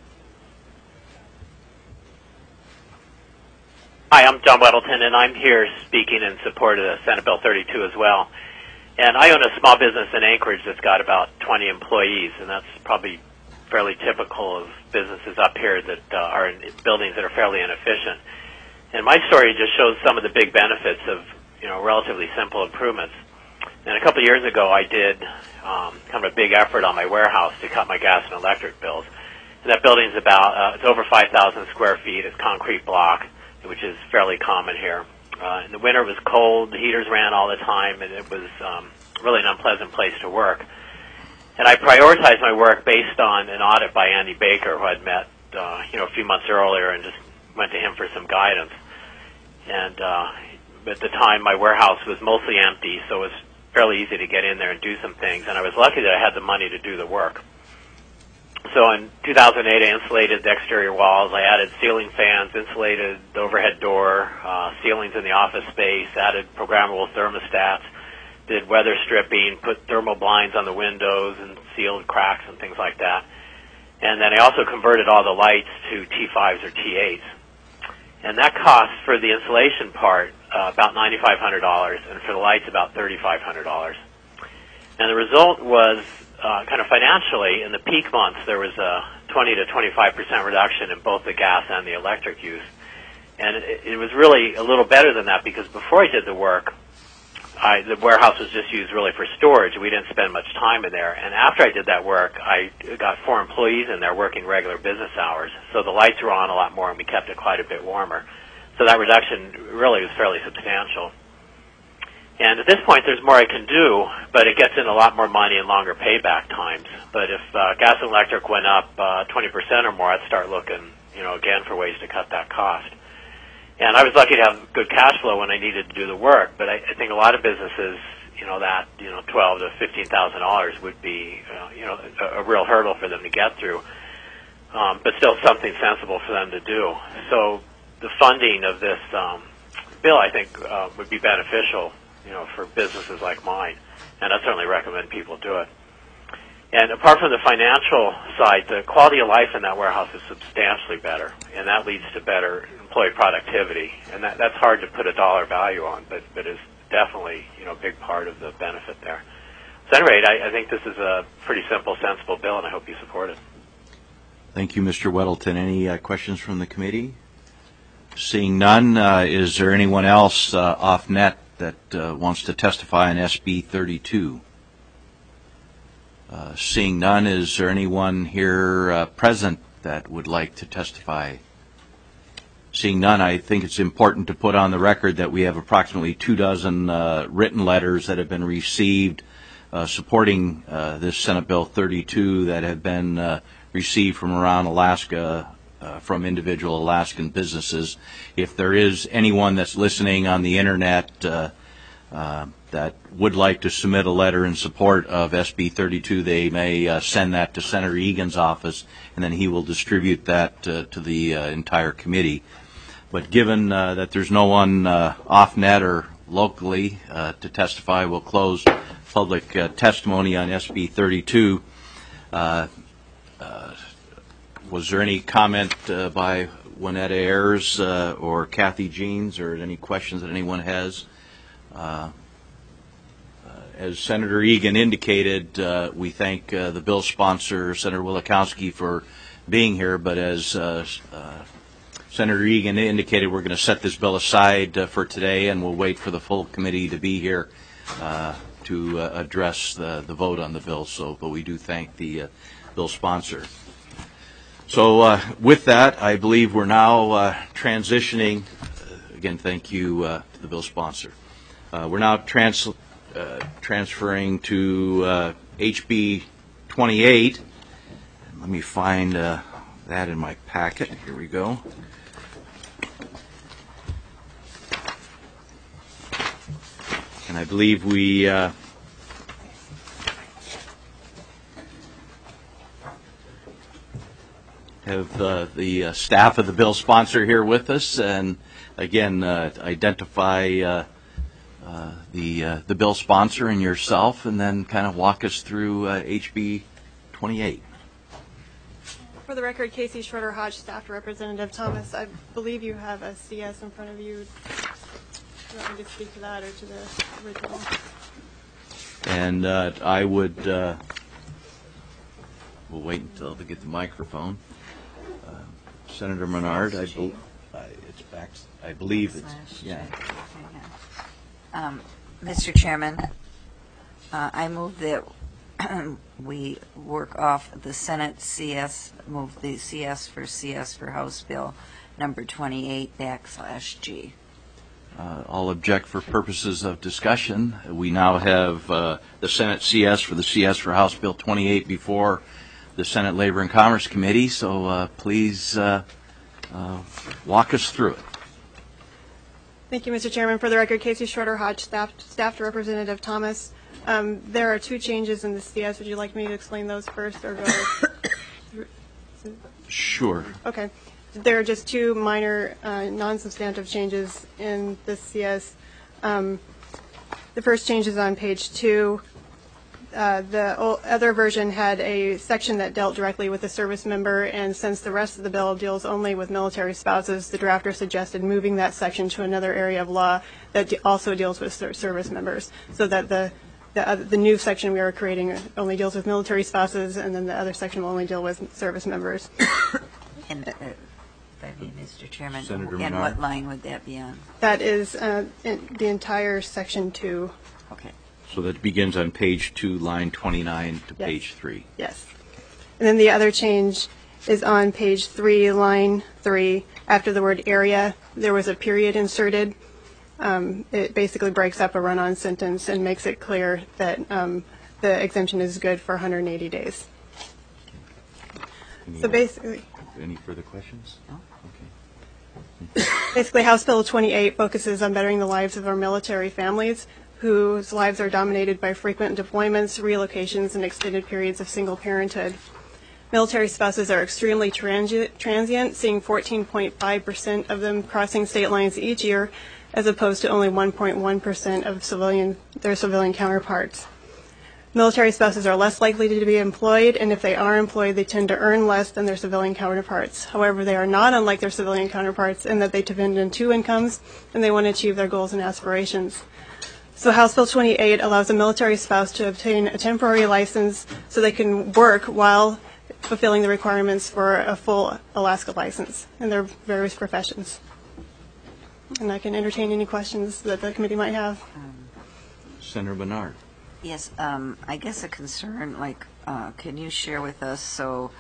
Hi, I'm John Weddleton, and I'm here speaking in support of Senate Bill thirty-two as well. And I own a small business in Anchorage that's got about twenty employees, and that's probably fairly typical of businesses up here that uh, are in buildings that are fairly inefficient. And my story just shows some of the big benefits of, you know, relatively simple improvements. And a couple of years ago, I did um, kind of a big effort on my warehouse to cut my gas and electric bills. And that building's about, uh, it's over five thousand square feet. It's concrete block, which is fairly common here. Uh, in the winter, it was cold. The heaters ran all the time, and it was um, really an unpleasant place to work. And I prioritized my work based on an audit by Andy Baker, who I'd met, uh, you know, a few months earlier, and just went to him for some guidance. And uh, at the time, my warehouse was mostly empty, so it was fairly easy to get in there and do some things. And I was lucky that I had the money to do the work. So in two thousand eight, I insulated the exterior walls. I added ceiling fans, insulated the overhead door, uh, ceilings in the office space, added programmable thermostats, did weather stripping, put thermal blinds on the windows and sealed cracks and things like that. And then I also converted all the lights to T fives or T eights. And that cost for the installation part uh, about nine thousand five hundred dollars, and for the lights about three thousand five hundred dollars. And the result was uh, kind of financially, in the peak months, there was a twenty to twenty-five percent reduction in both the gas and the electric use. And it, it was really a little better than that, because before I did the work, I, the warehouse was just used really for storage. We didn't spend much time in there. And after I did that work, I got four employees in there working regular business hours. So the lights were on a lot more, and we kept it quite a bit warmer. So that reduction really was fairly substantial. And at this point, there's more I can do, but it gets in a lot more money and longer payback times. But if uh, gas and electric went up uh, twenty percent or more, I'd start looking, you know, again for ways to cut that cost. And I was lucky to have good cash flow when I needed to do the work, but I, I think a lot of businesses, you know, that, you know, twelve to fifteen thousand dollars would be, uh, you know, a, a real hurdle for them to get through, um, but still something sensible for them to do. So the funding of this um, bill, I think, uh, would be beneficial, you know, for businesses like mine, and I certainly recommend people do it. And apart from the financial side, the quality of life in that warehouse is substantially better, and that leads to better employee productivity. And that, that's hard to put a dollar value on, but, but is definitely, you know, a big part of the benefit there. So at any rate, I, I think this is a pretty simple, sensible bill, and I hope you support it. Thank you, Mister Weddleton. Any uh, questions from the committee? Seeing none, uh, is there anyone else uh, off net that uh, wants to testify on S B thirty-two? Uh, seeing none, is there anyone here uh, present that would like to testify? Seeing none, I think it's important to put on the record that we have approximately two dozen uh, written letters that have been received uh, supporting uh, this Senate Bill thirty-two that have been uh, received from around Alaska, uh, from individual Alaskan businesses. If there is anyone that's listening on the internet uh, uh, that would like to submit a letter in support of S B thirty-two, they may uh, send that to Senator Egan's office, and then he will distribute that uh, to the uh, entire committee. But given uh, that there's no one uh, off-net or locally uh, to testify, we'll close public uh, testimony on S B thirty-two. Uh, uh, was there any comment uh, by Juanetta Ayers uh, or Kathy Jeans, or any questions that anyone has? Uh, As Senator Egan indicated, uh, we thank uh, the bill sponsor, Senator Wielechowski, for being here. But as uh, uh, Senator Egan indicated, we're going to set this bill aside uh, for today, and we'll wait for the full committee to be here uh, to uh, address the, the vote on the bill. So, but we do thank the uh, bill sponsor. So uh, with that, I believe we're now uh, transitioning. Uh, again, thank you uh, to the bill sponsor. Uh, we're now trans. Uh, transferring to uh, H B twenty-eight. Let me find uh, that in my packet. Here we go. And I believe we uh, have uh, the uh, staff of the bill sponsor here with us, and again, uh, identify uh, Uh, the uh, the bill sponsor and yourself, and then kind of walk us through uh, H B twenty-eight. For the record, Casey Schroeder Hodge, Staff to Representative Thomas. I believe you have a C S in front of you. Do you want me to speak to that or to the original? And uh, I would, uh, we'll wait until they get the microphone. Uh, Senator Menard, I, be, uh, it's back, I believe it's, yeah. Um, Mister Chairman, uh, I move that we work off the Senate C S, move the C S for C S for House Bill number twenty-eight backslash G. Uh, I'll object for purposes of discussion. We now have uh, the Senate C S for the C S for House Bill twenty-eight before the Senate Labor and Commerce Committee, so uh, please uh, uh, walk us through it. Thank you, Mister Chairman. For the record, Casey Schroeder Hodge, Staff, Staff to Representative Thomas. Um, there are two changes in the C S. Would you like me to explain those first or go through? Sure. Okay. There are just two minor uh, non-substantive changes in the C S. Um, The first change is on page two. Uh, the o- other version had a section that dealt directly with the service member, and since the rest of the bill deals only with military spouses, the drafter suggested moving that section to another area of law that de- also deals with ser- service members, so that the the, uh, the new section we are creating only deals with military spouses, and then the other section will only deal with service members. And, uh, I mean, Mister Chairman, Senator and Menard. what line would that be on? That is uh, in the entire section two. Okay. So that begins on page two, line twenty-nine to Yes. page three. Yes. And then the other change is on page three, line three. After the word area, there was a period inserted. Um, it basically breaks up a run-on sentence and makes it clear that um, the exemption is good for one hundred eighty days. Any So other- basically, Any further questions? No. Okay. basically, House Bill twenty-eight focuses on bettering the lives of our military families whose lives are dominated by frequent deployments, relocations, and extended periods of single parenthood. Military spouses are extremely transi- transient, seeing fourteen point five percent of them crossing state lines each year, as opposed to only one point one percent of civilian their civilian counterparts. Military spouses are less likely to be employed, and if they are employed, they tend to earn less than their civilian counterparts. However, they are not unlike their civilian counterparts in that they depend on two incomes, and they want to achieve their goals and aspirations. So House Bill twenty-eight allows a military spouse to obtain a temporary license so they can work while fulfilling the requirements for a full Alaska license in their various professions. And I can entertain any questions that the committee might have. Senator Menard. Yes, um, I guess a concern, like, uh, can you share with us, so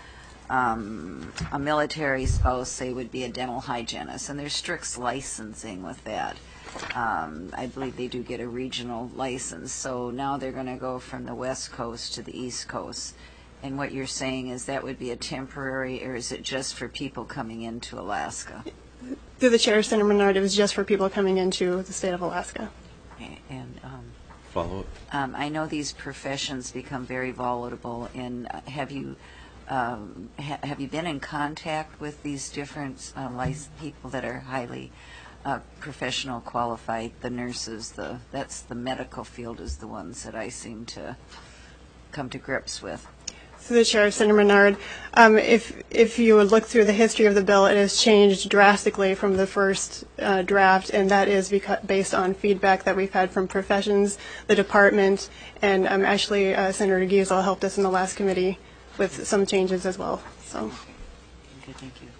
um, a military spouse, say, would be a dental hygienist, and there's strict licensing with that. Um, I believe they do get a regional license, so now they're going to go from the West Coast to the East Coast. And what you're saying is that would be a temporary, or is it just for people coming into Alaska? Through the chair, Senator Menard, it was just for people coming into the state of Alaska. A- And um, Follow up. um, I know these professions become very volatile, and uh, have you um, ha- have you been in contact with these different uh, lic- people that are highly uh, professional, qualified, the nurses, the that's the medical field is the ones that I seem to come to grips with. Through the chair, Senator Menard, um, if if you would look through the history of the bill, it has changed drastically from the first uh, draft, and that is beca- based on feedback that we've had from professions, the department, and um, actually uh, Senator Giesel helped us in the last committee with some changes as well. So, Okay, thank you.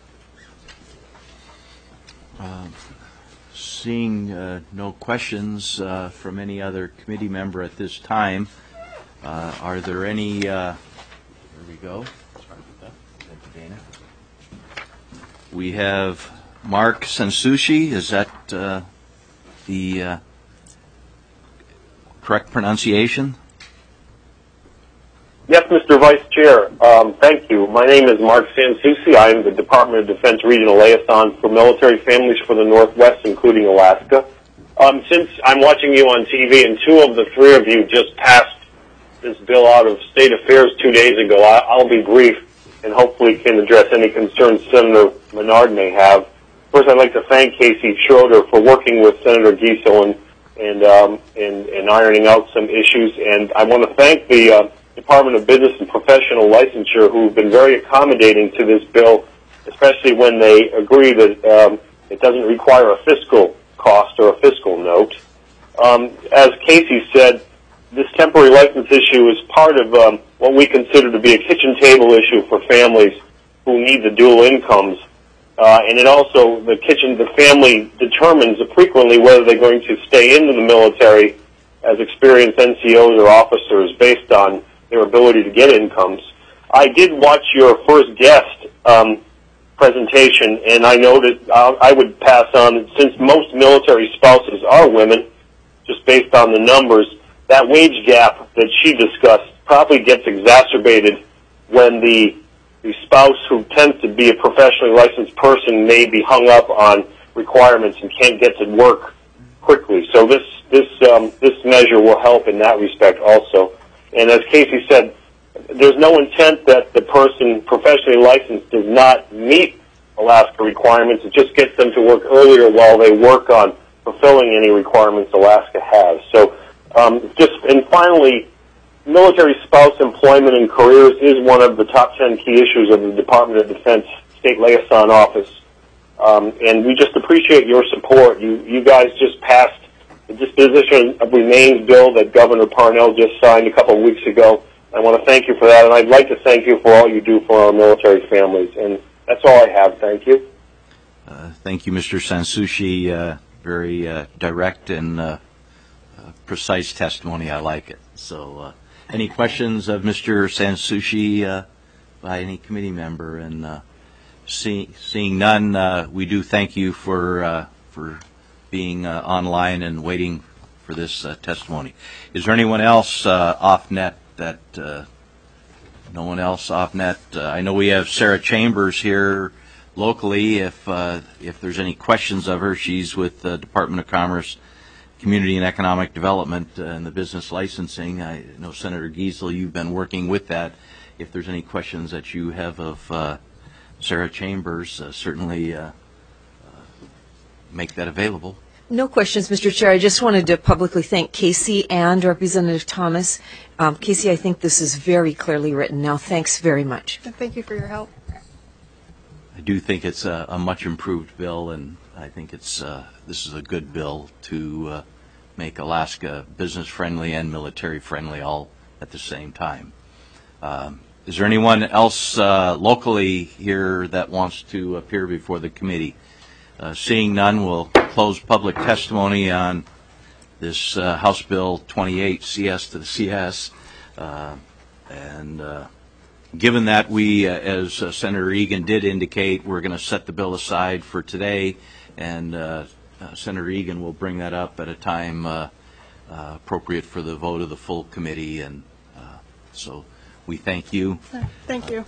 Um, Seeing uh, no questions uh, from any other committee member at this time, uh, are there any, uh, there we go. Sorry about that. Thank you, Dana. We have Mark Sansucci. Is that uh, the uh, correct pronunciation? Yes, Mister Vice Chair. Um, thank you. My name is Mark Sansucci. I am the Department of Defense Regional Liaison for Military Families for the Northwest, including Alaska. Um, since I'm watching you on T V and two of the three of you just passed this bill out of State Affairs two days ago, I, I'll be brief and hopefully can address any concerns Senator Menard may have. First, I'd like to thank Casey Schroeder for working with Senator Giesel and, and, um, and, and ironing out some issues. And I want to thank the uh, Department of Business and Professional Licensure, who've been very accommodating to this bill, especially when they agree that um, it doesn't require a fiscal cost or a fiscal note. Um, as Casey said, this temporary license issue is part of um, what we consider to be a kitchen table issue for families who need the dual incomes. Uh, and it also, the kitchen, the family determines frequently whether they're going to stay into the military as experienced N C Os or officers based on their ability to get incomes. I did watch your first guest um, presentation, and I noted uh, I would pass on that since most military spouses are women, just based on the numbers, that wage gap that she discussed probably gets exacerbated when the, the spouse who tends to be a professionally licensed person may be hung up on requirements and can't get to work quickly. So this this um, this measure will help in that respect also. And as Casey said, there's no intent that the person professionally licensed does not meet Alaska requirements. It just gets them to work earlier while they work on fulfilling any requirements Alaska has. So Um, just and finally, military spouse employment and careers is one of the top ten key issues of the Department of Defense State Liaison Office, um, and we just appreciate your support. You you guys just passed the Disposition of Remains bill that Governor Parnell just signed a couple of weeks ago. I want to thank you for that, and I'd like to thank you for all you do for our military families. And that's all I have. Thank you. Uh, thank you, Mister Sansucci. Uh, very uh, direct and uh, uh, precise testimony. I like it. So, uh, any questions of Mister Sansucci uh, by any committee member? And uh, see, seeing none, uh, we do thank you for uh, for being uh, online and waiting for this uh, testimony. Is there anyone else uh, off net that? Uh, no one else off net. Uh, I know we have Sarah Chambers here locally. If uh, if there's any questions of her, she's with the Department of Commerce, Community and Economic Development uh, and the business licensing. I know Senator Giesel, you've been working with that. If there's any questions that you have of uh, Sarah Chambers, uh, certainly uh, uh, make that available. No questions, Mister Chair. I just wanted to publicly thank Casey and Representative Thomas. Um, Casey, I think this is very clearly written now. Thanks very much. Thank you for your help. I do think it's a, a much improved bill, and I think it's uh, this is a good bill to uh, make Alaska business friendly and military friendly all at the same time. Um, is there anyone else uh, locally here that wants to appear before the committee? Uh, seeing none, we'll close public testimony on this uh, House Bill twenty-eight, C S to the C S. Uh, and uh, given that we, uh, as uh, Senator Egan did indicate, we're going to set the bill aside for today, and uh, uh, Senator Egan will bring that up at a time uh, uh, appropriate for the vote of the full committee. And uh, so we thank you. Thank you.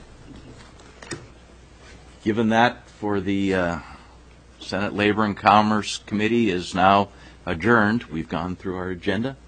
Given that, for the uh, Senate Labor and Commerce Committee is now adjourned. We've gone through our agenda.